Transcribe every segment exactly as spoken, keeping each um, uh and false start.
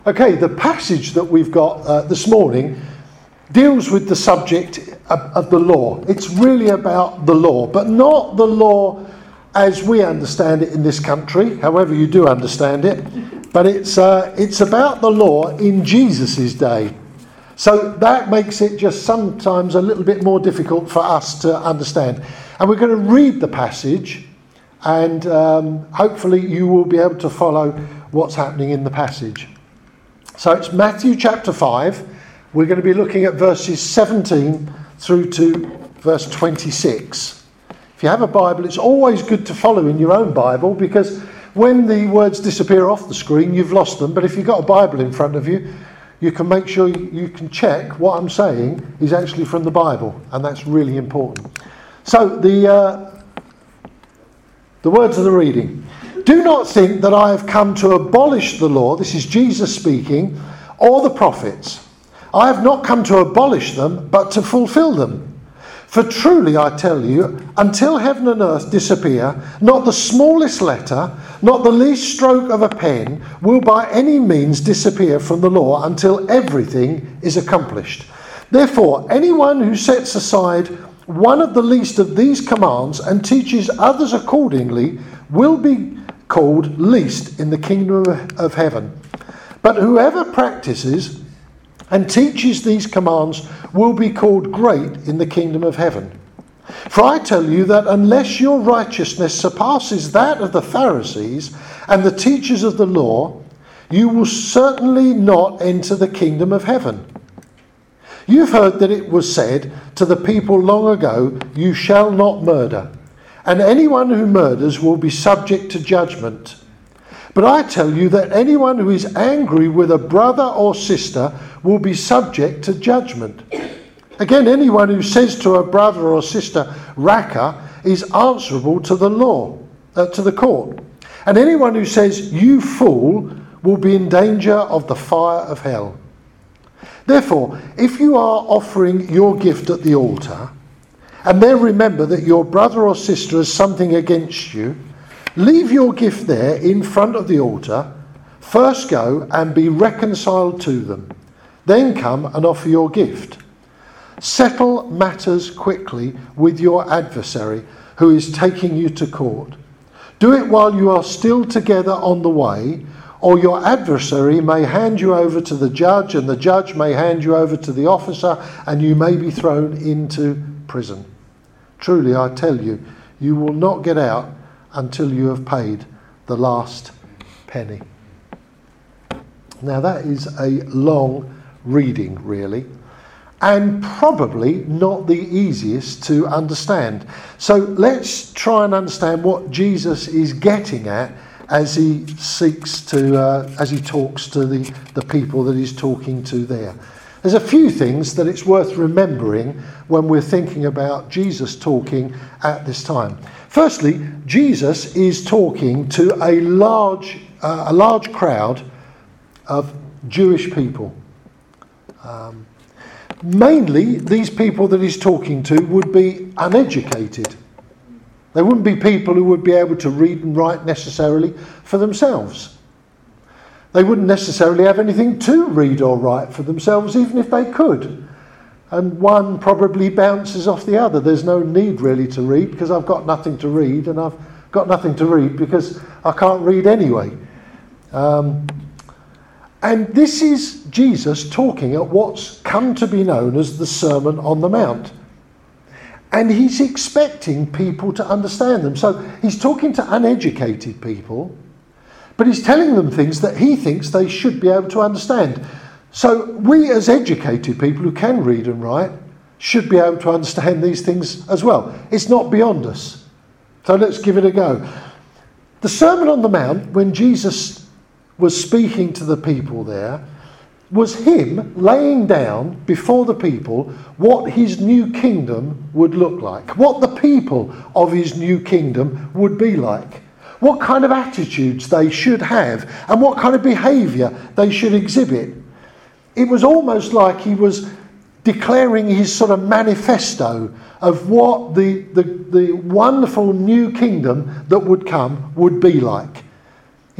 Okay, the passage that we've got uh, this morning deals with the subject of, of the law. It's really about the law, but not the law as we understand it in this country, however you do understand it, but it's uh, it's about the law in Jesus' day. So that makes it just sometimes a little bit more difficult for us to understand. And we're going to read the passage, and um, hopefully you will be able to follow what's happening in the passage. So it's Matthew chapter five. We're going to be looking at verses seventeen through to verse twenty-six. If you have a Bible, it's always good to follow in your own Bible, because when the words disappear off the screen, you've lost them. But if you've got a Bible in front of you, you can make sure you, you can check what I'm saying is actually from the Bible, and that's really important. So the uh, the words of the reading. Do not think that I have come to abolish the law, this is Jesus speaking, or the prophets. I have not come to abolish them, but to fulfill them. For truly I tell you, until heaven and earth disappear, not the smallest letter, not the least stroke of a pen, will by any means disappear from the law until everything is accomplished. Therefore, anyone who sets aside one of the least of these commands and teaches others accordingly will be called least in the kingdom of heaven. But whoever practices and teaches these commands will be called great in the kingdom of heaven. For I tell you that unless your righteousness surpasses that of the Pharisees and the teachers of the law, you will certainly not enter the kingdom of heaven. You've heard that it was said to the people long ago, you shall not murder, and anyone who murders will be subject to judgment. But I tell you that anyone who is angry with a brother or sister will be subject to judgment. Again, anyone who says to a brother or sister, Raka, is answerable to the law, uh, to the court. And anyone who says, you fool, will be in danger of the fire of hell. Therefore, if you are offering your gift at the altar, and then remember that your brother or sister has something against you, leave your gift there in front of the altar. First go and be reconciled to them. Then come and offer your gift. Settle matters quickly with your adversary who is taking you to court. Do it while you are still together on the way, or your adversary may hand you over to the judge, and the judge may hand you over to the officer, and you may be thrown into prison. Truly, I tell you, you will not get out until you have paid the last penny. Now that is a long reading, really, and probably not the easiest to understand. So let's try and understand what Jesus is getting at as he seeks to, uh, as he talks to the, the people that he's talking to there. There's a few things that it's worth remembering when we're thinking about Jesus talking at this time. Firstly, Jesus is talking to a large, uh, a large crowd of Jewish people. Um, mainly, these people that he's talking to would be uneducated. They wouldn't be people who would be able to read and write necessarily for themselves. They wouldn't necessarily have anything to read or write for themselves, even if they could. And one probably bounces off the other. There's no need really to read because I've got nothing to read, and I've got nothing to read because I can't read anyway. Um, and this is Jesus talking at what's come to be known as the Sermon on the Mount. And he's expecting people to understand them. So he's talking to uneducated people, but he's telling them things that he thinks they should be able to understand. So we as educated people who can read and write should be able to understand these things as well. It's not beyond us. So let's give it a go. The Sermon on the Mount, when Jesus was speaking to the people there, was him laying down before the people what his new kingdom would look like, what the people of his new kingdom would be like, what kind of attitudes they should have, and what kind of behaviour they should exhibit. It was almost like he was declaring his sort of manifesto of what the, the, the wonderful new kingdom that would come would be like.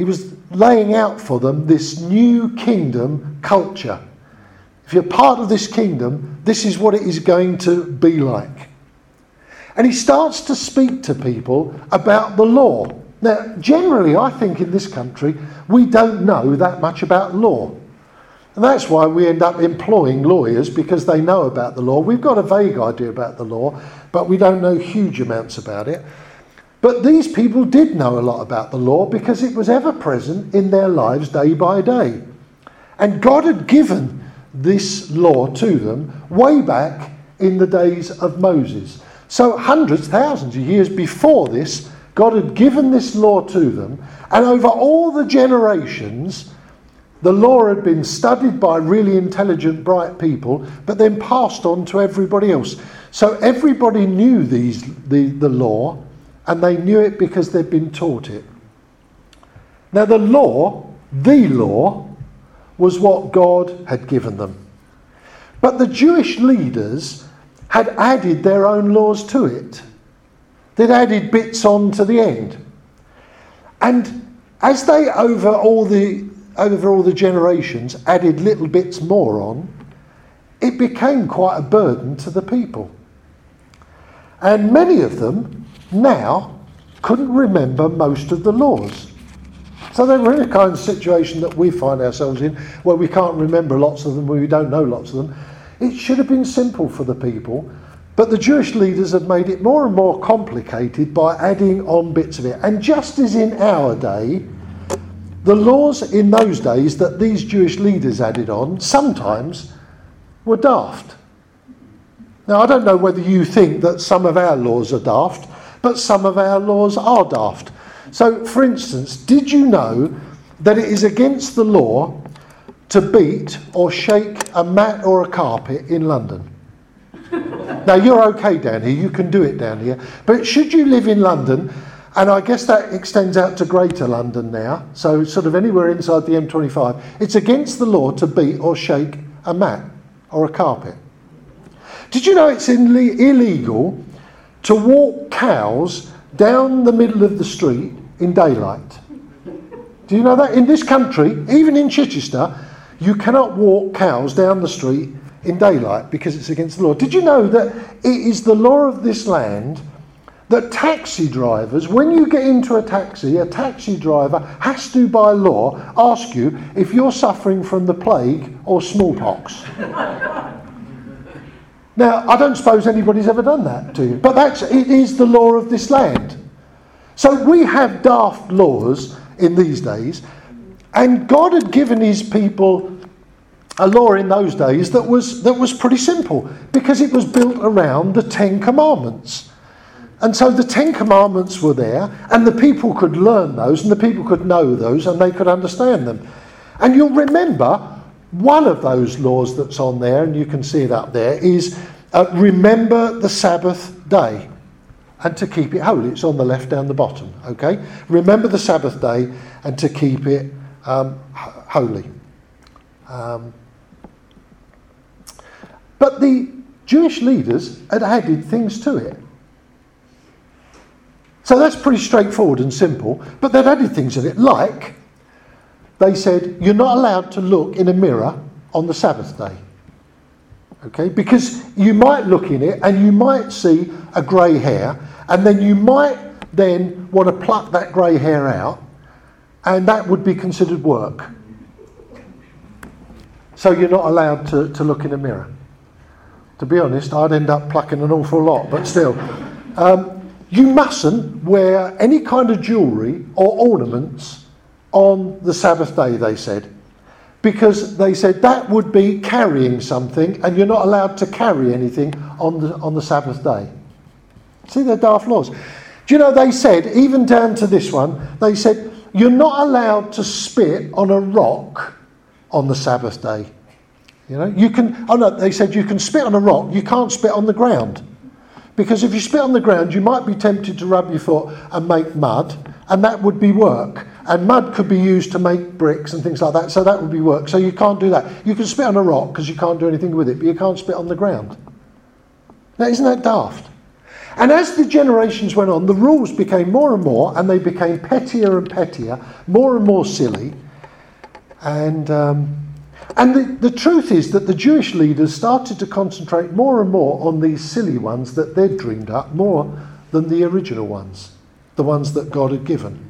he was laying out for them this new kingdom culture. If you're part of this kingdom, this is what it is going to be like. And he starts to speak to people about the law. Now, generally, I think in this country, we don't know that much about law. And that's why we end up employing lawyers, because they know about the law. We've got a vague idea about the law, but we don't know huge amounts about it. But these people did know a lot about the law because it was ever present in their lives day by day. And God had given this law to them way back in the days of Moses. So hundreds, thousands of years before this, God had given this law to them. And over all the generations, the law had been studied by really intelligent, bright people, but then passed on to everybody else. So everybody knew these, the, the law, and they knew it because they'd been taught it. Now the law, the law, was what God had given them. But the Jewish leaders had added their own laws to it. They'd added bits on to the end. And as they, over all the over all the generations, added little bits more on, it became quite a burden to the people. And many of them now couldn't remember most of the laws. So they were in a kind of situation that we find ourselves in, where we can't remember lots of them, where we don't know lots of them. It should have been simple for the people, but the Jewish leaders have made it more and more complicated by adding on bits of it. And just as in our day, the laws in those days that these Jewish leaders added on sometimes were daft. Now, I don't know whether you think that some of our laws are daft, but some of our laws are daft. So, for instance, did you know that it is against the law to beat or shake a mat or a carpet in London? Now, you're okay down here, you can do it down here, but should you live in London, and I guess that extends out to Greater London now, so sort of anywhere inside the M twenty-five, it's against the law to beat or shake a mat or a carpet. Did you know it's ille- illegal to walk cows down the middle of the street in daylight? Do you know that? In this country, even in Chichester, you cannot walk cows down the street in daylight because it's against the law. Did you know that it is the law of this land that taxi drivers, when you get into a taxi, a taxi driver has to, by law, ask you if you're suffering from the plague or smallpox? Now, I don't suppose anybody's ever done that to you, but that's, it is the law of this land. So we have daft laws in these days, and God had given his people a law in those days that was that was pretty simple, because it was built around the Ten Commandments. And so the Ten Commandments were there, and the people could learn those, and the people could know those, and they could understand them. And you'll remember one of those laws that's on there, and you can see it up there, is uh, remember the Sabbath day and to keep it holy. It's on the left down the bottom, okay? Remember the Sabbath day and to keep it um, holy. Um, but the Jewish leaders had added things to it. So that's pretty straightforward and simple, but they'd added things in it, like they said you're not allowed to look in a mirror on the Sabbath day. Okay, because you might look in it and you might see a grey hair, and then you might then want to pluck that grey hair out, and that would be considered work. So you're not allowed to, to look in a mirror. To be honest, I'd end up plucking an awful lot, but still. Um, You mustn't wear any kind of jewellery or ornaments on the Sabbath day, they said, because they said that would be carrying something, and you're not allowed to carry anything on the on the Sabbath day. See, they're daft laws. Do you know, they said, even down to this one, they said you're not allowed to spit on a rock on the Sabbath day. You know, you can. Oh no, they said you can spit on a rock. You can't spit on the ground. Because if you spit on the ground, you might be tempted to rub your foot and make mud, and that would be work. And mud could be used to make bricks and things like that, so that would be work. So you can't do that. You can spit on a rock because you can't do anything with it, but you can't spit on the ground. Now, isn't that daft? And as the generations went on, the rules became more and more, and they became pettier and pettier, more and more silly. And um, and the, the truth is that the Jewish leaders started to concentrate more and more on these silly ones that they'd dreamed up, more than the original ones, the ones that God had given.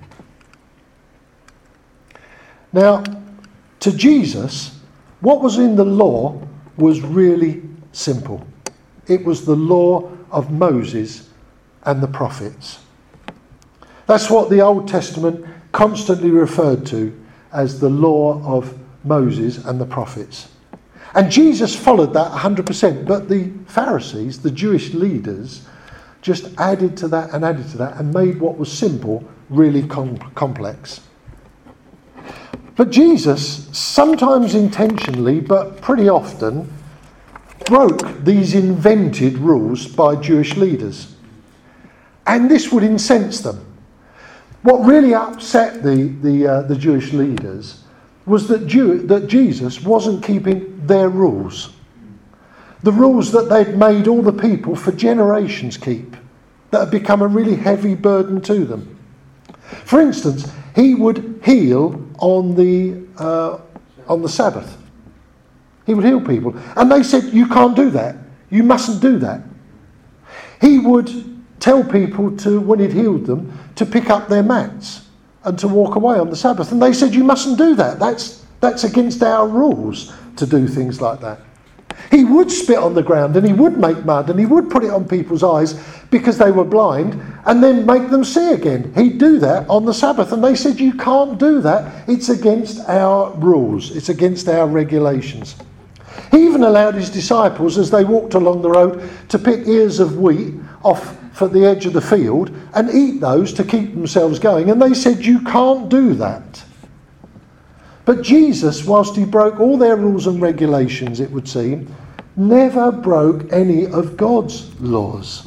Now, to Jesus, what was in the law was really simple. It was the law of Moses and the prophets. That's what the Old Testament constantly referred to as the law of Moses and the prophets. And Jesus followed that one hundred percent, but the Pharisees, the Jewish leaders, just added to that and added to that and made what was simple really com- complex. But Jesus, sometimes intentionally, but pretty often, broke these invented rules by Jewish leaders. And this would incense them. What really upset the, the, uh, the Jewish leaders was that, Jew, that Jesus wasn't keeping their rules. The rules that they'd made all the people for generations keep, that had become a really heavy burden to them. For instance, he would heal on the uh, on the Sabbath. He would heal people. And they said, you can't do that. You mustn't do that. He would tell people to, when he'd healed them, to pick up their mats and to walk away on the Sabbath. And they said, you mustn't do that. That's, that's against our rules to do things like that. He would spit on the ground and he would make mud and he would put it on people's eyes because they were blind and then make them see again. He'd do that on the Sabbath. And they said, you can't do that. It's against our rules. It's against our regulations. He even allowed his disciples, as they walked along the road, to pick ears of wheat off for the edge of the field and eat those to keep themselves going. And they said, you can't do that. But Jesus, whilst he broke all their rules and regulations, it would seem, never broke any of God's laws.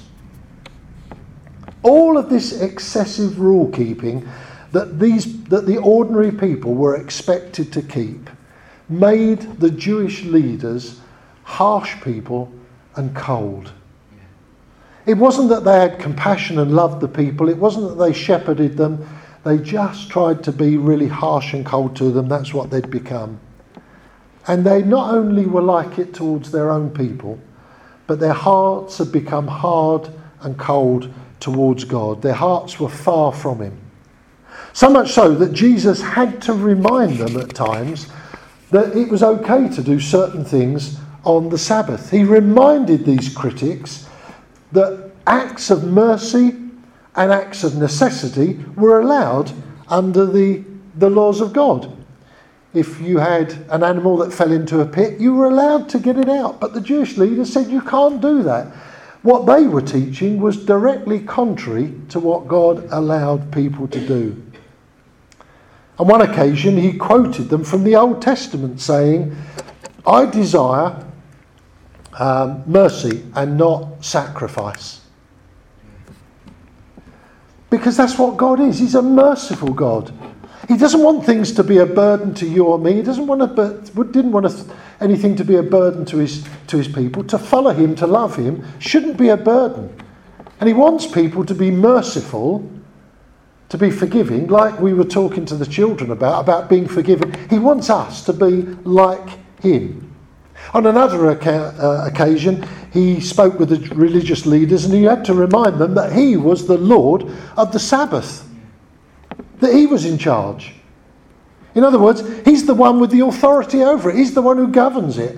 All of this excessive rule keeping that these that the ordinary people were expected to keep made the Jewish leaders harsh people and cold. It wasn't that they had compassion and loved the people. It wasn't that they shepherded them. They just tried to be really harsh and cold to them. That's what they'd become. And they not only were like it towards their own people, but their hearts had become hard and cold towards God. Their hearts were far from him. So much so that Jesus had to remind them at times that it was okay to do certain things on the Sabbath. He reminded these critics that acts of mercy and acts of necessity were allowed under the, the laws of God. If you had an animal that fell into a pit, you were allowed to get it out. But the Jewish leaders said you can't do that. What they were teaching was directly contrary to what God allowed people to do. On one occasion, he quoted them from the Old Testament saying, I desire um, mercy and not sacrifice. Because that's what God is. He's a merciful God. He doesn't want things to be a burden to you or me. He doesn't want to, didn't want to, anything to be a burden to his, to his people. To follow him, to love him, shouldn't be a burden. And he wants people to be merciful, to be forgiving, like we were talking to the children about, about being forgiven. He wants us to be like him. On another oca- uh, occasion, he spoke with the religious leaders and he had to remind them that he was the Lord of the Sabbath, that he was in charge. In other words, he's the one with the authority over it. He's the one who governs it.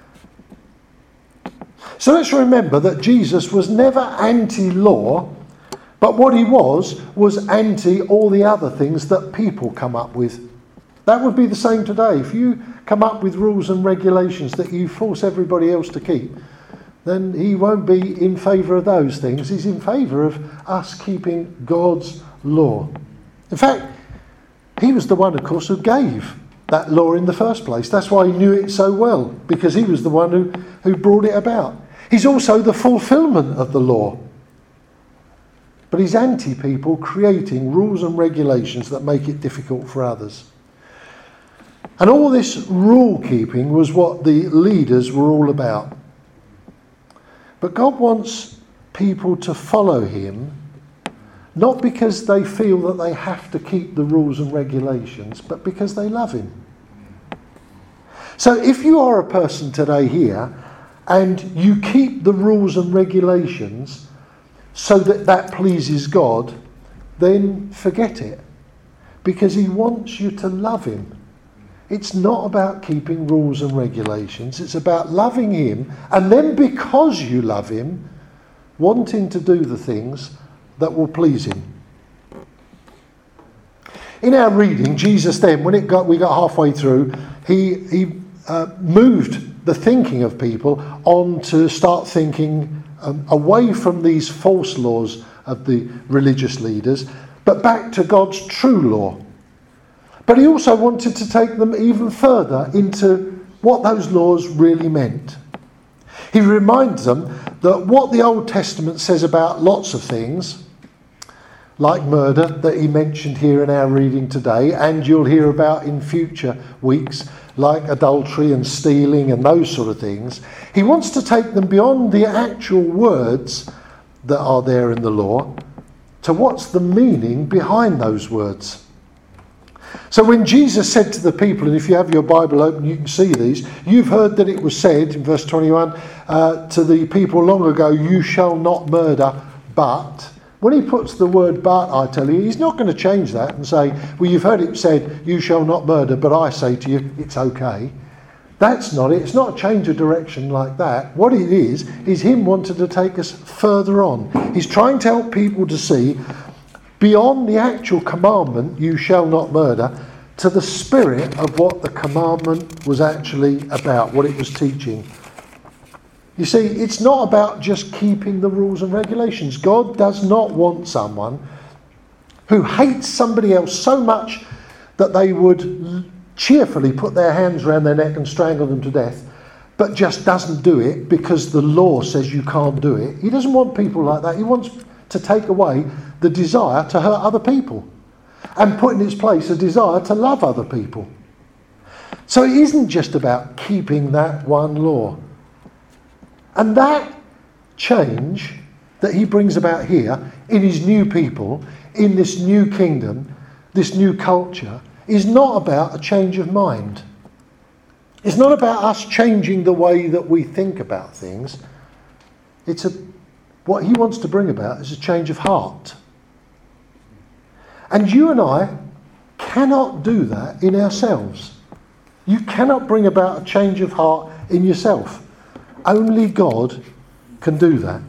So let's remember that Jesus was never anti-law, but what he was, was anti all the other things that people come up with. That would be the same today. If you come up with rules and regulations that you force everybody else to keep, then he won't be in favour of those things. He's in favour of us keeping God's law. In fact, he was the one, of course, who gave that law in the first place. That's why he knew it so well, because he was the one who, who brought it about. He's also the fulfilment of the law. But he's anti-people creating rules and regulations that make it difficult for others. And all this rule-keeping was what the leaders were all about. But God wants people to follow him, not because they feel that they have to keep the rules and regulations, but because they love him. So if you are a person today here and you keep the rules and regulations so that that pleases God, then forget it, because he wants you to love him. It's not about keeping rules and regulations. It's about loving him, and then because you love him, wanting to do the things that will please him. In our reading, Jesus then, when it got we got halfway through, he he uh, moved the thinking of people on to start thinking um, away from these false laws of the religious leaders, but back to God's true law. But he also wanted to take them even further into what those laws really meant. He reminds them that what the Old Testament says about lots of things, like murder that he mentioned here in our reading today, and you'll hear about in future weeks, like adultery and stealing and those sort of things, he wants to take them beyond the actual words that are there in the law to what's the meaning behind those words. So when Jesus said to the people, and if you have your Bible open you can see these, you've heard that it was said in verse twenty-one uh, to the people long ago, you shall not murder, but... When he puts the word but, I tell you, he's not going to change that and say, well, you've heard it said, you shall not murder, but I say to you, it's okay. That's not it. It's not a change of direction like that. What it is, is him wanting to take us further on. He's trying to help people to see beyond the actual commandment, you shall not murder, to the spirit of what the commandment was actually about, what it was teaching. You see, it's not about just keeping the rules and regulations. God does not want someone who hates somebody else so much that they would cheerfully put their hands around their neck and strangle them to death, but just doesn't do it because the law says you can't do it. He doesn't want people like that. He wants to take away the desire to hurt other people and put in its place a desire to love other people. So it isn't just about keeping that one law. And that change that he brings about here in his new people, in this new kingdom, this new culture, is not about a change of mind. It's not about us changing the way that we think about things. It's a, what he wants to bring about is a change of heart. And you and I cannot do that in ourselves. You cannot bring about a change of heart in yourself. Only God can do that.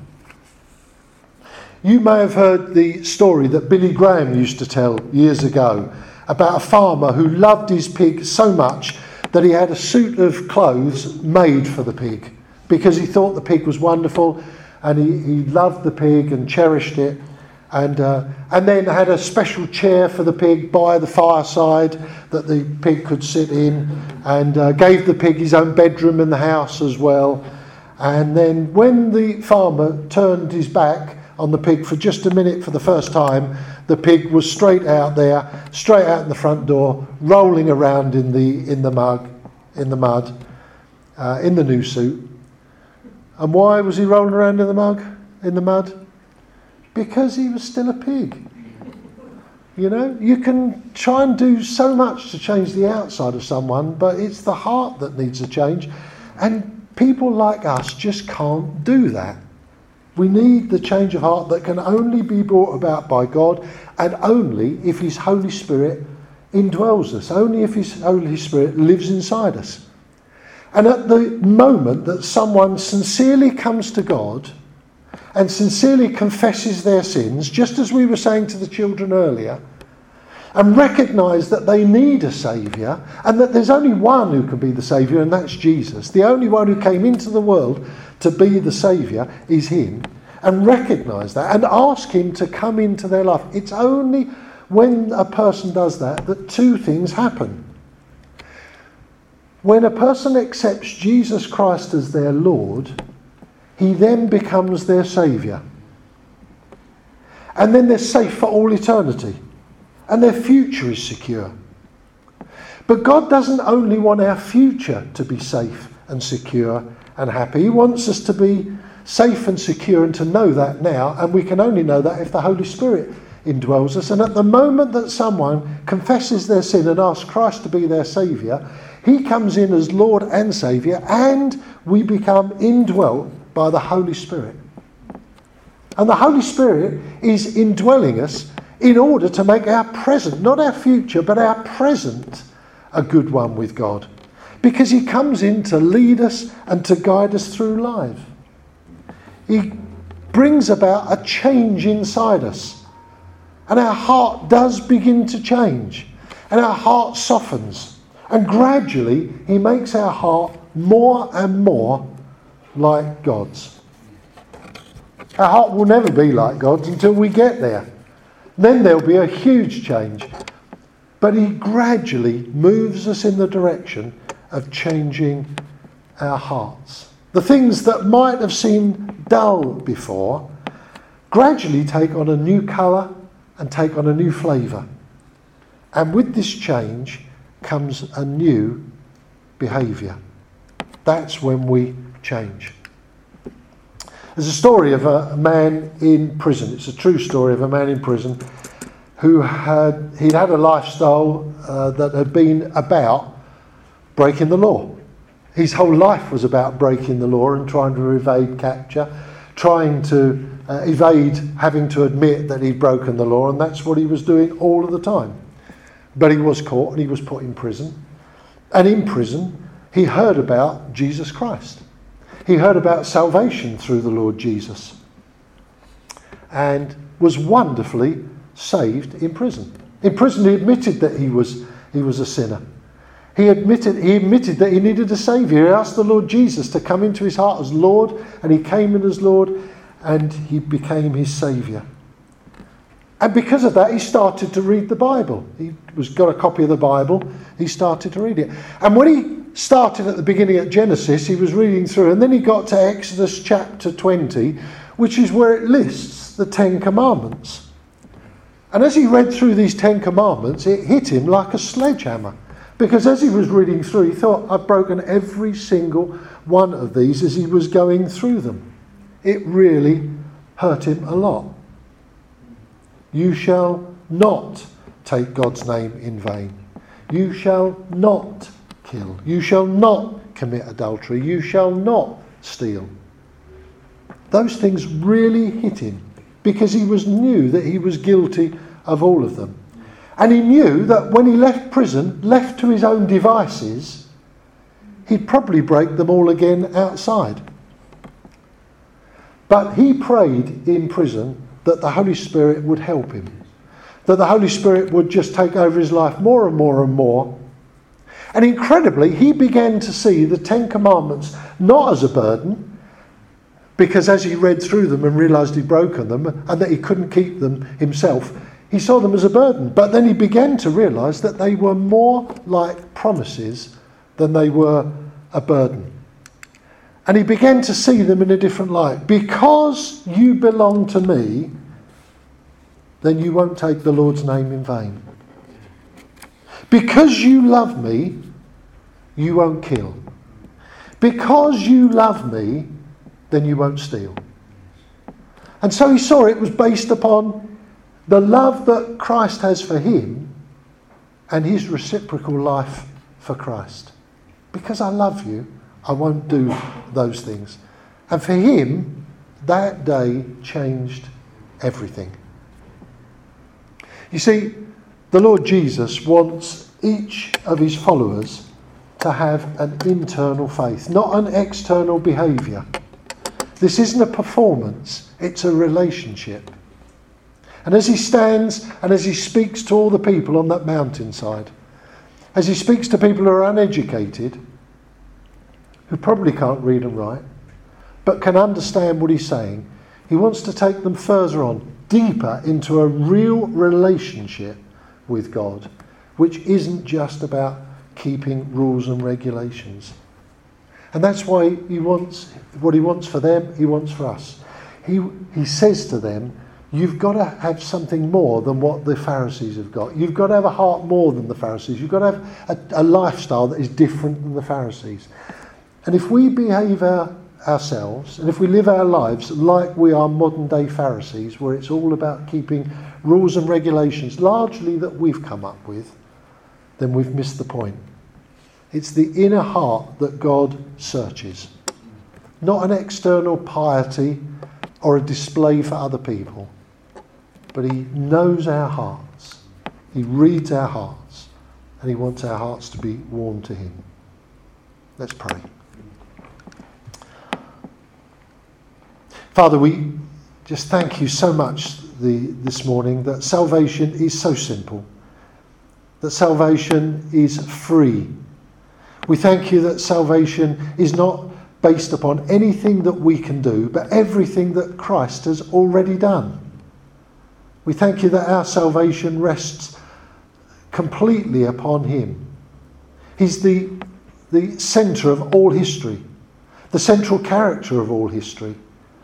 You may have heard the story that Billy Graham used to tell years ago about a farmer who loved his pig so much that he had a suit of clothes made for the pig because he thought the pig was wonderful and he, he loved the pig and cherished it, and uh, and then had a special chair for the pig by the fireside that the pig could sit in, and uh, gave the pig his own bedroom in the house as well. And then when the farmer turned his back on the pig for just a minute for the first time, the pig was straight out there, straight out in the front door, rolling around in the in the mud, in the mud, uh, in the new suit. And why was he rolling around in the mud? In the mud? Because he was still a pig. You know, you can try and do so much to change the outside of someone, but it's the heart that needs a change. And people like us just can't do that. We need the change of heart that can only be brought about by God, and only if his Holy Spirit indwells us, only if his Holy Spirit lives inside us. And at the moment that someone sincerely comes to God and sincerely confesses their sins, just as we were saying to the children earlier, and recognise that they need a saviour, and that there's only one who can be the saviour, and that's Jesus. The only one who came into the world to be the saviour is him, and recognise that and ask him to come into their life. It's only when a person does that that two things happen. When a person accepts Jesus Christ as their Lord, he then becomes their saviour. And then they're safe for all eternity. And their future is secure. But God doesn't only want our future to be safe and secure and happy. He wants us to be safe and secure, and to know that now, and we can only know that if the Holy Spirit indwells us. And at the moment that someone confesses their sin and asks Christ to be their Saviour, he comes in as Lord and Saviour, and we become indwelt by the Holy Spirit. And the Holy Spirit is indwelling us in order to make our present, not our future, but our present, a good one with God. Because he comes in to lead us and to guide us through life. He brings about a change inside us. And our heart does begin to change. And our heart softens. And gradually he makes our heart more and more like God's. Our heart will never be like God's until we get there. Then there'll be a huge change. But he gradually moves us in the direction of changing our hearts. The things that might have seemed dull before gradually take on a new colour and take on a new flavour. And with this change comes a new behaviour. That's when we change. There's a story of a man in prison. It's a true story of a man in prison who had he'd had a lifestyle uh, that had been about breaking the law. His whole life was about breaking the law and trying to evade capture, trying to uh, evade having to admit that he'd broken the law, and that's what he was doing all of the time. But he was caught and he was put in prison. And in prison, he heard about Jesus Christ. He heard about salvation through the Lord Jesus and was wonderfully saved in prison. In prison, he admitted that he was he was a sinner. He admitted he admitted that he needed a saviour. He asked the Lord Jesus to come into his heart as Lord, and he came in as Lord, and he became his saviour. And because of that, he started to read the Bible. He was got a copy of the Bible. He started to read it. And when he started at the beginning at Genesis, he was reading through, and then he got to Exodus chapter twenty, which is where it lists the Ten Commandments. And as he read through these Ten Commandments, it hit him like a sledgehammer. Because as he was reading through, he thought, I've broken every single one of these as he was going through them. It really hurt him a lot. You shall not take God's name in vain. You shall not kill. You shall not commit adultery. You shall not steal. Those things really hit him because he was knew that he was guilty of all of them. And he knew that when he left prison, left to his own devices, he'd probably break them all again outside. But he prayed in prison that the Holy Spirit would help him. That the Holy Spirit would just take over his life more and more and more. And incredibly, he began to see the Ten Commandments not as a burden, because as he read through them and realised he'd broken them and that he couldn't keep them himself, he saw them as a burden. But then he began to realise that they were more like promises than they were a burden. And he began to see them in a different light. Because you belong to me, then you won't take the Lord's name in vain. Because you love me, you won't kill. Because you love me, then you won't steal. And so he saw it was based upon the love that Christ has for him and his reciprocal life for Christ. Because I love you, I won't do those things. And for him, that day changed everything. You see, the Lord Jesus wants each of his followers to have an internal faith, not an external behaviour. This isn't a performance, it's a relationship. And as he stands and as he speaks to all the people on that mountainside, as he speaks to people who are uneducated, who probably can't read and write, but can understand what he's saying, he wants to take them further on, deeper into a real relationship with God, which isn't just about keeping rules and regulations. And that's why he wants, what he wants for them, he wants for us. He, he says to them, you've got to have something more than what the Pharisees have got. You've got to have a heart more than the Pharisees. You've got to have a, a lifestyle that is different than the Pharisees. And if we behave our, ourselves, and if we live our lives like we are modern day Pharisees, where it's all about keeping rules and regulations largely that we've come up with, then we've missed the point. It's the inner heart that God searches, not an external piety or a display for other people, but he knows our hearts, he reads our hearts, and he wants our hearts to be warm to him. Let's pray. Father, we just thank you so much the, this morning that salvation is so simple, that salvation is free. We thank you that salvation is not based upon anything that we can do, but everything that Christ has already done. We thank you that our salvation rests completely upon him. He's the, the centre of all history, the central character of all history.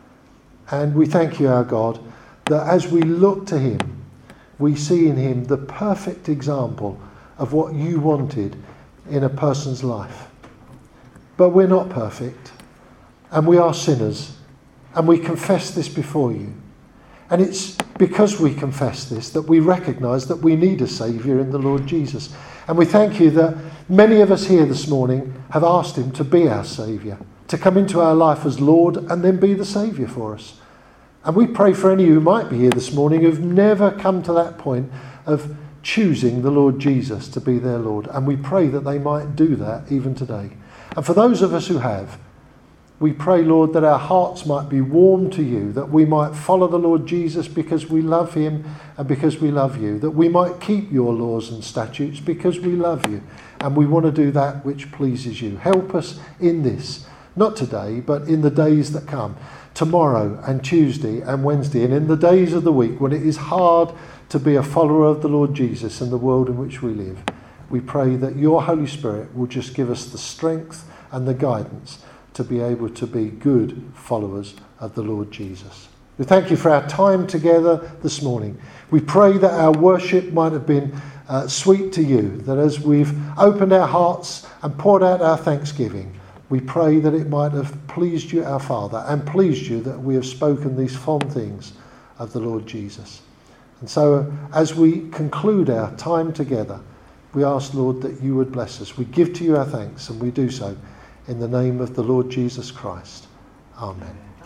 And we thank you, our God, that as we look to him, we see in him the perfect example of what you wanted in a person's life. But we're not perfect, and we are sinners, and we confess this before you. And it's because we confess this that we recognise that we need a Saviour in the Lord Jesus. And we thank you that many of us here this morning have asked him to be our Saviour, to come into our life as Lord and then be the Saviour for us. And we pray for any who might be here this morning who've never come to that point of choosing the Lord Jesus to be their Lord. And we pray that they might do that even today. And for those of us who have, we pray, Lord, that our hearts might be warm to you, that we might follow the Lord Jesus because we love him and because we love you, that we might keep your laws and statutes because we love you and we want to do that which pleases you. Help us in this, not today, but in the days that come, tomorrow and Tuesday and Wednesday, and in the days of the week when it is hard to be a follower of the Lord Jesus in the world in which we live. We pray that your Holy Spirit will just give us the strength and the guidance to be able to be good followers of the Lord Jesus. We thank you for our time together this morning. We pray that our worship might have been uh, sweet to you, that as we've opened our hearts and poured out our thanksgiving, we pray that it might have pleased you, our Father, and pleased you that we have spoken these fond things of the Lord Jesus. And so as we conclude our time together, we ask, Lord, that you would bless us. We give to you our thanks, and we do so in the name of the Lord Jesus Christ. Amen.